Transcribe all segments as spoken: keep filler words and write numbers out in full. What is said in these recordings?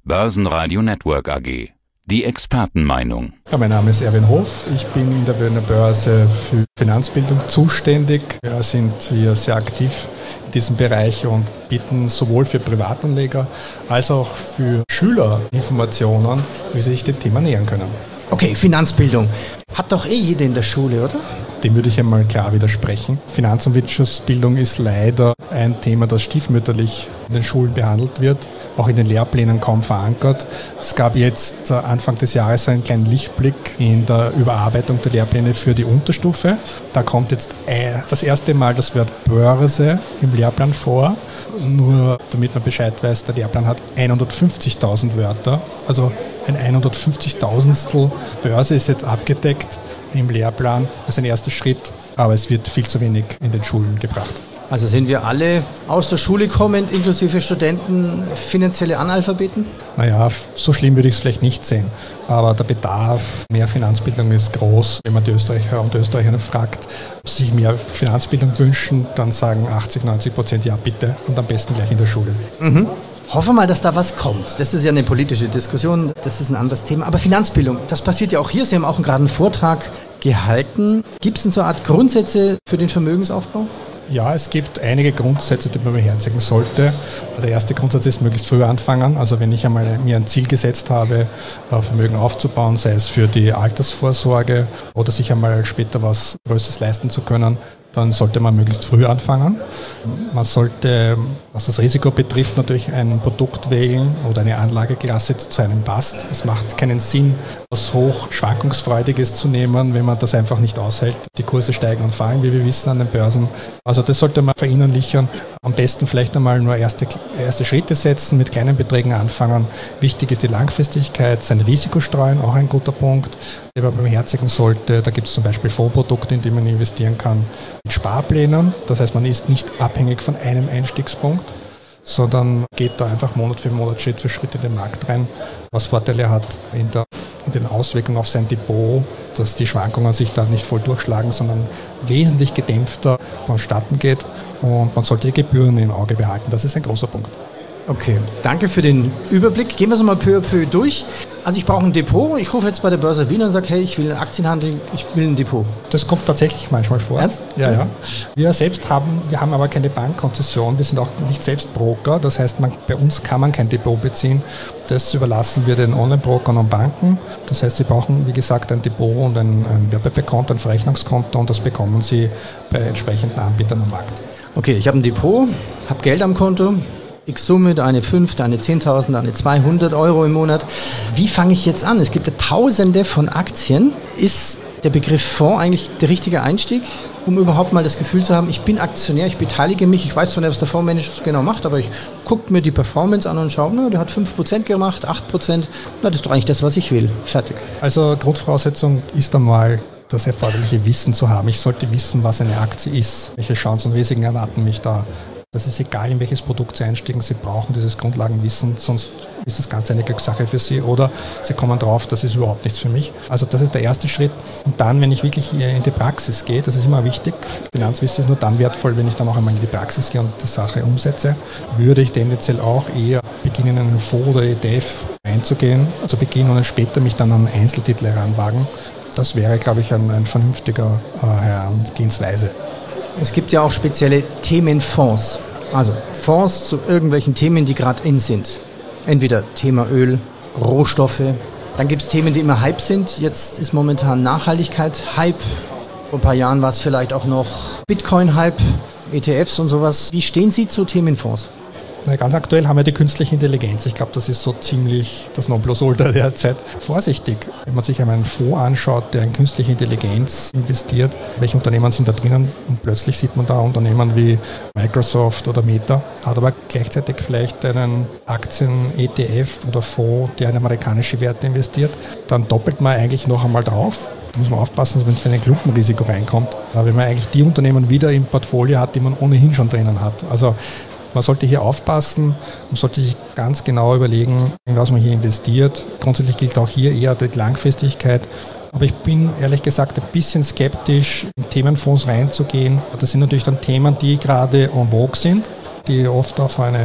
Börsenradio Network A G. Die Expertenmeinung. Ja, mein Name ist Erwin Hof. Ich bin in der Wiener Börse für Finanzbildung zuständig. Wir sind hier sehr aktiv in diesem Bereich und bieten sowohl für Privatanleger als auch für Schüler Informationen, wie sie sich dem Thema nähern können. Okay, Finanzbildung. Hat doch eh jeder in der Schule, oder? Dem würde ich einmal klar widersprechen. Finanz- und Wirtschaftsbildung ist leider ein Thema, das stiefmütterlich in den Schulen behandelt wird, auch in den Lehrplänen kaum verankert. Es gab jetzt Anfang des Jahres einen kleinen Lichtblick in der Überarbeitung der Lehrpläne für die Unterstufe. Da kommt jetzt das erste Mal das Wort Börse im Lehrplan vor. Nur damit man Bescheid weiß, der Lehrplan hat hundertfünfzigtausend Wörter, also ein hundertfünfzigtausendstel Börse ist jetzt abgedeckt im Lehrplan. Das ist ein erster Schritt, aber es wird viel zu wenig in den Schulen gebracht. Also sind wir alle aus der Schule kommend, inklusive Studenten, finanzielle Analphabeten? Naja, so schlimm würde ich es vielleicht nicht sehen. Aber der Bedarf mehr Finanzbildung ist groß. Wenn man die Österreicher und Österreicher fragt, ob sie sich mehr Finanzbildung wünschen, dann sagen achtzig, neunzig Prozent ja bitte und am besten gleich in der Schule. Mhm. Hoffen wir mal, dass da was kommt. Das ist ja eine politische Diskussion, das ist ein anderes Thema. Aber Finanzbildung, das passiert ja auch hier. Sie haben auch gerade einen Vortrag gehalten. Gibt es denn so eine Art Grundsätze für den Vermögensaufbau? Ja, es gibt einige Grundsätze, die man beherzigen sollte. Der erste Grundsatz ist, möglichst früh anfangen. Also wenn ich einmal mir ein Ziel gesetzt habe, Vermögen aufzubauen, sei es für die Altersvorsorge oder sich einmal später was Größeres leisten zu können, dann sollte man möglichst früh anfangen. Man sollte, was das Risiko betrifft, natürlich ein Produkt wählen oder eine Anlageklasse, die zu einem passt. Es macht keinen Sinn, was hoch Schwankungsfreudiges zu nehmen, wenn man das einfach nicht aushält. Die Kurse steigen und fallen, wie wir wissen, an den Börsen. Also das sollte man verinnerlichen. Am besten vielleicht einmal nur erste, erste Schritte setzen, mit kleinen Beträgen anfangen. Wichtig ist die Langfristigkeit, sein Risiko streuen, auch ein guter Punkt, den man beherzigen sollte. Da gibt es zum Beispiel Fondsprodukte, in die man investieren kann. Mit Sparplänen, das heißt, man ist nicht abhängig von einem Einstiegspunkt, sondern geht da einfach Monat für Monat, Schritt für Schritt in den Markt rein, was Vorteile hat in, der, in den Auswirkungen auf sein Depot, dass die Schwankungen sich da nicht voll durchschlagen, sondern wesentlich gedämpfter vonstatten geht und man sollte die Gebühren im Auge behalten. Das ist ein großer Punkt. Okay, danke für den Überblick. Gehen wir es mal peu à peu durch. Also ich brauche ein Depot. Ich rufe jetzt bei der Börse Wien und sage, hey, ich will Aktienhandel, ich will ein Depot. Das kommt tatsächlich manchmal vor. Ernst? Ja, ja. Wir selbst haben, wir haben aber keine Bankkonzession. Wir sind auch nicht selbst Broker. Das heißt, man, bei uns kann man kein Depot beziehen. Das überlassen wir den Online-Brokern und Banken. Das heißt, sie brauchen, wie gesagt, ein Depot und ein, ein Werbekonto, ein Verrechnungskonto und das bekommen sie bei entsprechenden Anbietern am Markt. Okay, ich habe ein Depot, habe Geld am Konto. X Summe, da eine fünf, da eine zehntausend, da eine zweihundert Euro im Monat. Wie fange ich jetzt an? Es gibt ja tausende von Aktien. Ist der Begriff Fonds eigentlich der richtige Einstieg, um überhaupt mal das Gefühl zu haben, ich bin Aktionär, ich beteilige mich, ich weiß zwar nicht, was der Fondsmanager so genau macht, aber ich gucke mir die Performance an und schaue, na, der hat fünf Prozent gemacht, acht Prozent, na, das ist doch eigentlich das, was ich will. Fertig. Also Grundvoraussetzung ist einmal, das erforderliche Wissen zu haben. Ich sollte wissen, was eine Aktie ist, welche Chancen und Risiken erwarten mich da. Das ist egal, in welches Produkt Sie einsteigen, Sie brauchen dieses Grundlagenwissen, sonst ist das Ganze eine Glückssache für Sie oder Sie kommen drauf, das ist überhaupt nichts für mich. Also das ist der erste Schritt. Und dann, wenn ich wirklich in die Praxis gehe, das ist immer wichtig, Finanzwissen ist nur dann wertvoll, wenn ich dann auch einmal in die Praxis gehe und die Sache umsetze, würde ich tendenziell auch eher beginnen, in einen Fonds oder E T F einzugehen, also beginnen und dann später mich dann an Einzeltitel heranwagen. Das wäre, glaube ich, ein, ein vernünftiger äh, Herangehensweise. Es gibt ja auch spezielle Themenfonds, also Fonds zu irgendwelchen Themen, die gerade in sind. Entweder Thema Öl, Rohstoffe, dann gibt es Themen, die immer Hype sind. Jetzt ist momentan Nachhaltigkeit Hype. Vor ein paar Jahren war es vielleicht auch noch Bitcoin-Hype, E T Fs und sowas. Wie stehen Sie zu Themenfonds? Na, ganz aktuell haben wir die künstliche Intelligenz. Ich glaube, das ist so ziemlich das Nonplusultra der Zeit. Vorsichtig, wenn man sich einmal einen Fonds anschaut, der in künstliche Intelligenz investiert, welche Unternehmen sind da drinnen und plötzlich sieht man da Unternehmen wie Microsoft oder Meta, hat aber gleichzeitig vielleicht einen Aktien-E T F oder Fonds, der in amerikanische Werte investiert, dann doppelt man eigentlich noch einmal drauf. Da muss man aufpassen, dass man nicht in ein Klumpenrisiko reinkommt, wenn man eigentlich die Unternehmen wieder im Portfolio hat, die man ohnehin schon drinnen hat. Also man sollte hier aufpassen, man sollte sich ganz genau überlegen, in was man hier investiert. Grundsätzlich gilt auch hier eher die Langfristigkeit. Aber ich bin ehrlich gesagt ein bisschen skeptisch, in Themenfonds reinzugehen. Das sind natürlich dann Themen, die gerade en vogue sind, die oft auf eine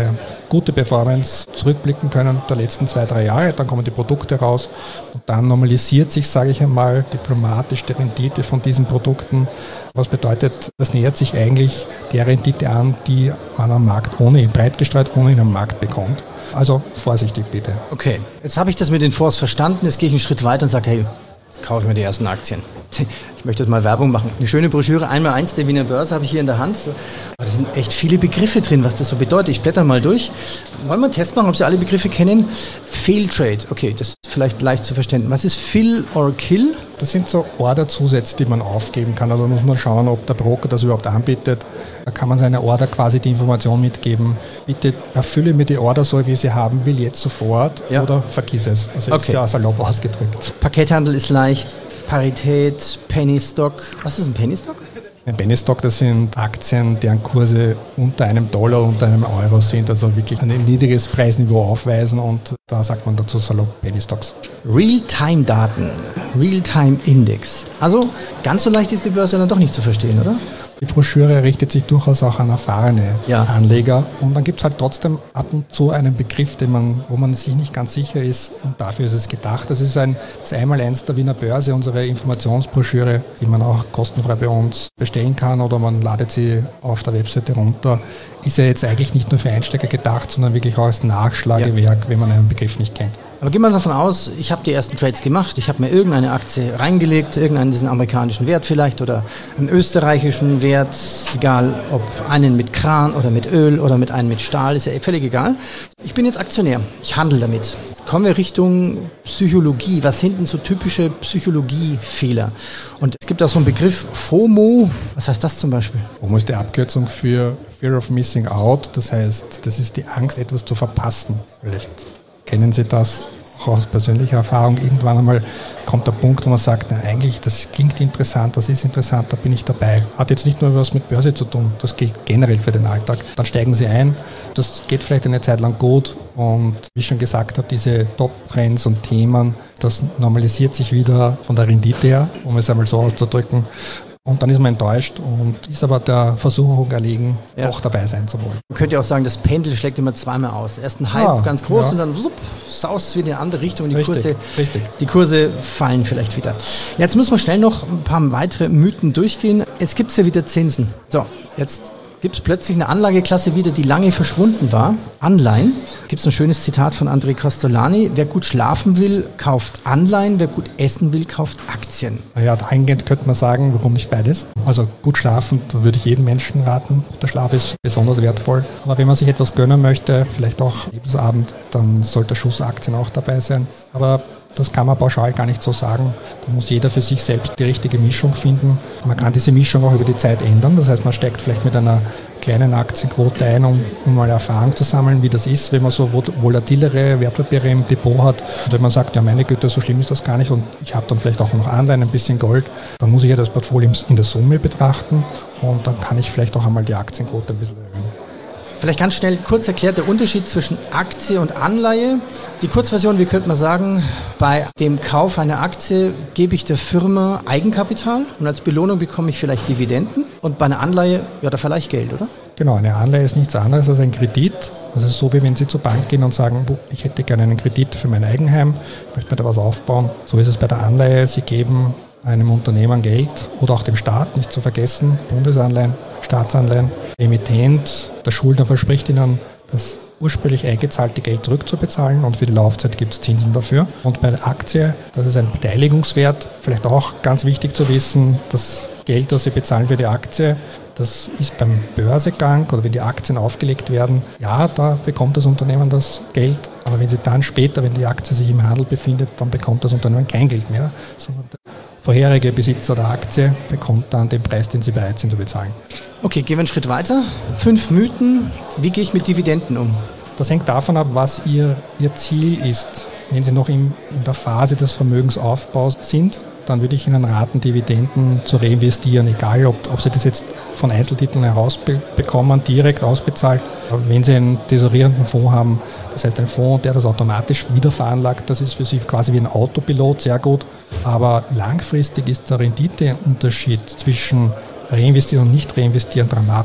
gute Performance zurückblicken können der letzten zwei, drei Jahre, dann kommen die Produkte raus und dann normalisiert sich, sage ich einmal, diplomatisch die Rendite von diesen Produkten. Was bedeutet, das nähert sich eigentlich der Rendite an, die man am Markt ohnehin, breit gestreut ohnehin am Markt bekommt. Also vorsichtig bitte. Okay, jetzt habe ich das mit den Fonds verstanden, jetzt gehe ich einen Schritt weiter und sage, hey, jetzt kaufe ich mir die ersten Aktien. Ich möchte jetzt mal Werbung machen. Eine schöne Broschüre, einmal eins der Wiener Börse habe ich hier in der Hand. Da sind echt viele Begriffe drin, was das so bedeutet. Ich blätter mal durch. Wollen wir einen Test machen, ob Sie alle Begriffe kennen? Fail Trade, okay, das ist vielleicht leicht zu verstehen. Was ist Fill or Kill? Das sind so Orderzusätze, die man aufgeben kann. Also muss man schauen, ob der Broker das überhaupt anbietet. Da kann man seine Order quasi die Information mitgeben. Bitte erfülle mir die Order so, wie ich sie haben will, jetzt sofort, ja. Oder vergiss es. Also okay. Ist ja salopp ausgedrückt. Pakethandel ist leicht, Parität, Penny Stock. Was ist ein Penny Stock? Ein Penny Stock, das sind Aktien, deren Kurse unter einem Dollar, unter einem Euro sind, also wirklich ein niedriges Preisniveau aufweisen und da sagt man dazu salopp Penny Stocks. Real-Time-Daten, Real-Time-Index. Also ganz so leicht ist die Börse dann doch nicht zu verstehen, oder? Die Broschüre richtet sich durchaus auch an erfahrene ja. Anleger und dann gibt es halt trotzdem ab und zu einen Begriff, den man, wo man sich nicht ganz sicher ist und dafür ist es gedacht. Das ist ein das Einmaleins der Wiener Börse, unsere Informationsbroschüre, die man auch kostenfrei bei uns bestellen kann oder man ladet sie auf der Webseite runter. Ist ja jetzt eigentlich nicht nur für Einsteiger gedacht, sondern wirklich auch als Nachschlagewerk, ja. wenn man einen Begriff nicht kennt. Aber gehen wir davon aus, ich habe die ersten Trades gemacht, ich habe mir irgendeine Aktie reingelegt, irgendeinen diesen amerikanischen Wert vielleicht oder einen österreichischen Wert, egal ob einen mit Kran oder mit Öl oder mit einem mit Stahl, ist ja völlig egal. Ich bin jetzt Aktionär, ich handle damit. Kommen wir Richtung Psychologie. Was sind denn so typische Psychologiefehler? Und es gibt auch so einen Begriff FOMO. Was heißt das zum Beispiel? FOMO ist die Abkürzung für Fear of Missing Out. Das heißt, das ist die Angst, etwas zu verpassen. Vielleicht kennen Sie das auch aus persönlicher Erfahrung. Irgendwann einmal kommt der Punkt, wo man sagt, na, eigentlich, das klingt interessant, das ist interessant, da bin ich dabei. Hat jetzt nicht nur was mit Börse zu tun, das gilt generell für den Alltag. Dann steigen Sie ein, das geht vielleicht eine Zeit lang gut und wie ich schon gesagt habe, diese Top-Trends und Themen, das normalisiert sich wieder von der Rendite her, um es einmal so auszudrücken. Und dann ist man enttäuscht und ist aber der Versuchung erlegen, ja. doch dabei sein zu wollen. Man könnte auch sagen, das Pendel schlägt immer zweimal aus. Erst ein Hype, ja, ganz groß ja. und dann wupp, saust es wieder in eine andere Richtung und die, richtig, Kurse, richtig. die Kurse fallen vielleicht wieder. Jetzt müssen wir schnell noch ein paar weitere Mythen durchgehen. Jetzt gibt es ja wieder Zinsen. So, jetzt gibt es plötzlich eine Anlageklasse wieder, die lange verschwunden war. Anleihen. Gibt es ein schönes Zitat von André Costolani. Wer gut schlafen will, kauft Anleihen. Wer gut essen will, kauft Aktien. Ja, eingehend könnte man sagen, warum nicht beides? Also gut schlafen, da würde ich jedem Menschen raten. Der Schlaf ist besonders wertvoll. Aber wenn man sich etwas gönnen möchte, vielleicht auch Lebensabend, dann sollte Schuss Aktien auch dabei sein. Aber das kann man pauschal gar nicht so sagen. Da muss jeder für sich selbst die richtige Mischung finden. Man kann diese Mischung auch über die Zeit ändern. Das heißt, man steigt vielleicht mit einer kleinen Aktienquote ein, um, um mal Erfahrung zu sammeln, wie das ist, wenn man so volatilere Wertpapiere im Depot hat. Und wenn man sagt, ja meine Güte, so schlimm ist das gar nicht und ich habe dann vielleicht auch noch Anleihen, ein bisschen Gold, dann muss ich ja das Portfolio in der Summe betrachten und dann kann ich vielleicht auch einmal die Aktienquote ein bisschen erhöhen. Vielleicht ganz schnell kurz erklärt der Unterschied zwischen Aktie und Anleihe. Die Kurzversion, wie könnte man sagen, bei dem Kauf einer Aktie gebe ich der Firma Eigenkapital und als Belohnung bekomme ich vielleicht Dividenden und bei einer Anleihe, ja, da verleihe ich Geld, oder? Genau, eine Anleihe ist nichts anderes als ein Kredit. Das ist so, wie wenn Sie zur Bank gehen und sagen, ich hätte gerne einen Kredit für mein Eigenheim, möchte mir da was aufbauen. So ist es bei der Anleihe. Sie geben einem Unternehmen Geld oder auch dem Staat, nicht zu vergessen, Bundesanleihen, Staatsanleihen. Emittent, der Schuldner verspricht Ihnen, das ursprünglich eingezahlte Geld zurückzubezahlen und für die Laufzeit gibt es Zinsen dafür. Und bei der Aktie, das ist ein Beteiligungswert, vielleicht auch ganz wichtig zu wissen, das Geld, das Sie bezahlen für die Aktie, das ist beim Börsegang oder wenn die Aktien aufgelegt werden, ja, da bekommt das Unternehmen das Geld, aber wenn Sie dann später, wenn die Aktie sich im Handel befindet, dann bekommt das Unternehmen kein Geld mehr, sondern der vorherige Besitzer der Aktie bekommt dann den Preis, den Sie bereit sind zu bezahlen. Okay, gehen wir einen Schritt weiter. Fünf Mythen. Wie gehe ich mit Dividenden um? Das hängt davon ab, was Ihr, Ihr Ziel ist. Wenn Sie noch in, in der Phase des Vermögensaufbaus sind, dann würde ich Ihnen raten, Dividenden zu reinvestieren, egal ob, ob Sie das jetzt von Einzeltiteln herausbekommen, direkt ausbezahlt. Aber wenn Sie einen tesorierenden Fonds haben, das heißt ein Fonds, der das automatisch wieder veranlagt, das ist für Sie quasi wie ein Autopilot, sehr gut. Aber langfristig ist der Renditeunterschied zwischen reinvestieren und nicht reinvestieren dramatisch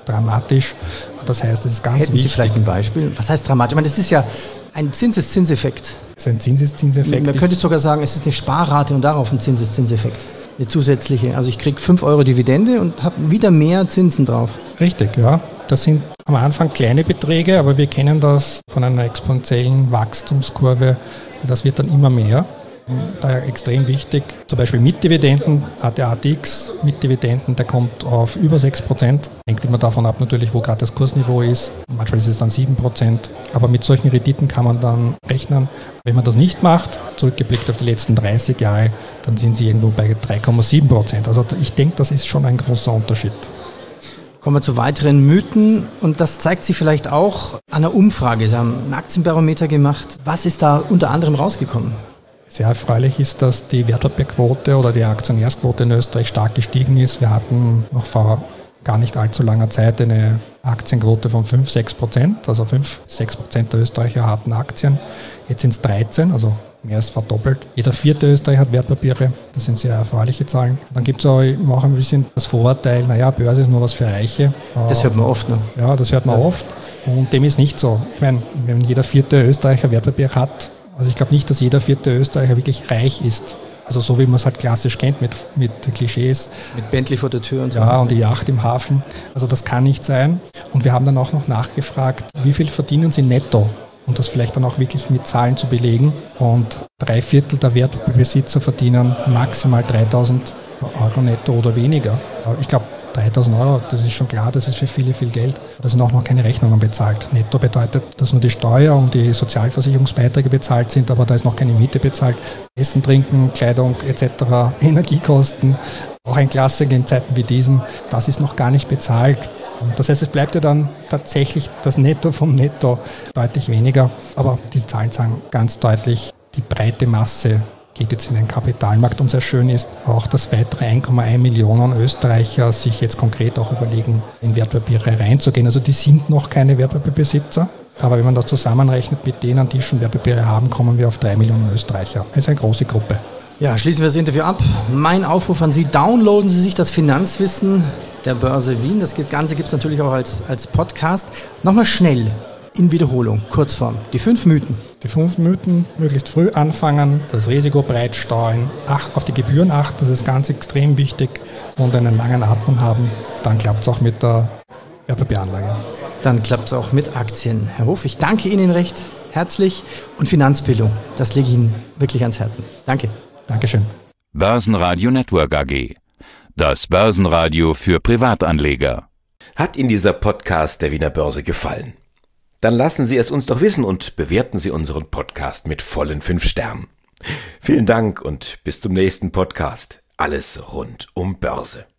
dramatisch. Das heißt, es ist ganz Hätten wichtig. Sie vielleicht ein Beispiel? Was heißt dramatisch? Ich meine, das ist ja ein Zinseszinseffekt. Das ist ein Zinseszinseffekt. Man könnte sogar sagen, es ist eine Sparrate und darauf ein Zinseszinseffekt. Eine zusätzliche. Also ich kriege fünf Euro Dividende und habe wieder mehr Zinsen drauf. Richtig, ja. Das sind am Anfang kleine Beträge, aber wir kennen das von einer exponentiellen Wachstumskurve. Das wird dann immer mehr. Daher extrem wichtig, zum Beispiel mit Dividenden, der A T X mit Dividenden, der kommt auf über sechs Prozent. Hängt immer davon ab natürlich, wo gerade das Kursniveau ist. Manchmal ist es dann sieben Prozent. Aber mit solchen Renditen kann man dann rechnen. Wenn man das nicht macht, zurückgeblickt auf die letzten dreißig Jahre, dann sind sie irgendwo bei drei Komma sieben Prozent. Also ich denke, das ist schon ein großer Unterschied. Kommen wir zu weiteren Mythen und das zeigt sich vielleicht auch an einer Umfrage. Sie haben einen Aktienbarometer gemacht. Was ist da unter anderem rausgekommen? Sehr erfreulich ist, dass die Wertpapierquote oder die Aktionärsquote in Österreich stark gestiegen ist. Wir hatten noch vor gar nicht allzu langer Zeit eine Aktienquote von fünf bis sechs Prozent. Also fünf bis sechs Prozent der Österreicher hatten Aktien. Jetzt sind es dreizehn, also mehr als verdoppelt. Jeder vierte Österreicher hat Wertpapiere. Das sind sehr erfreuliche Zahlen. Dann gibt es auch auch ein bisschen das Vorurteil, naja, Börse ist nur was für Reiche. Das hört man oft. Ne? Ja, das hört man ja. oft. Und dem ist nicht so. Ich meine, wenn jeder vierte Österreicher Wertpapier hat, also ich glaube nicht, dass jeder vierte Österreicher wirklich reich ist. Also so wie man es halt klassisch kennt mit, mit Klischees. Mit Bentley vor der Tür und so. Ja, und die Yacht im Hafen. Also das kann nicht sein. Und wir haben dann auch noch nachgefragt, wie viel verdienen Sie netto? Um das vielleicht dann auch wirklich mit Zahlen zu belegen. Und drei Viertel der Wertpapierbesitzer verdienen maximal dreitausend Euro netto oder weniger. Ich glaube, dreitausend Euro, das ist schon klar, das ist für viele viel Geld. Da sind auch noch keine Rechnungen bezahlt. Netto bedeutet, dass nur die Steuer und die Sozialversicherungsbeiträge bezahlt sind, aber da ist noch keine Miete bezahlt. Essen, Trinken, Kleidung et cetera, Energiekosten, auch ein Klassiker in Zeiten wie diesen, das ist noch gar nicht bezahlt. Das heißt, es bleibt ja dann tatsächlich das Netto vom Netto deutlich weniger. Aber die Zahlen sagen ganz deutlich, die breite Masse geht jetzt in den Kapitalmarkt und sehr schön ist auch, dass weitere eins Komma eins Millionen Österreicher sich jetzt konkret auch überlegen, in Wertpapiere reinzugehen. Also die sind noch keine Wertpapierbesitzer, aber wenn man das zusammenrechnet mit denen, die schon Wertpapiere haben, kommen wir auf drei Millionen Österreicher. Das ist eine große Gruppe. Ja, schließen wir das Interview ab. Mein Aufruf an Sie, downloaden Sie sich das Finanzwissen der Börse Wien. Das Ganze gibt es natürlich auch als, als Podcast. Nochmal schnell, in Wiederholung, Kurzform, die fünf Mythen. Die fünf Mythen, möglichst früh anfangen, das Risiko breit streuen, acht, auf die Gebühren achten, das ist ganz extrem wichtig und einen langen Atem haben, dann klappt es auch mit der Wertpapieranlage. Dann klappt es auch mit Aktien. Herr Hof, ich danke Ihnen recht herzlich und Finanzbildung, das lege ich Ihnen wirklich ans Herzen. Danke. Dankeschön. Börsenradio Network A G. Das Börsenradio für Privatanleger. Hat Ihnen dieser Podcast der Wiener Börse gefallen? Dann lassen Sie es uns doch wissen und bewerten Sie unseren Podcast mit vollen fünf Sternen. Vielen Dank und bis zum nächsten Podcast. Alles rund um Börse.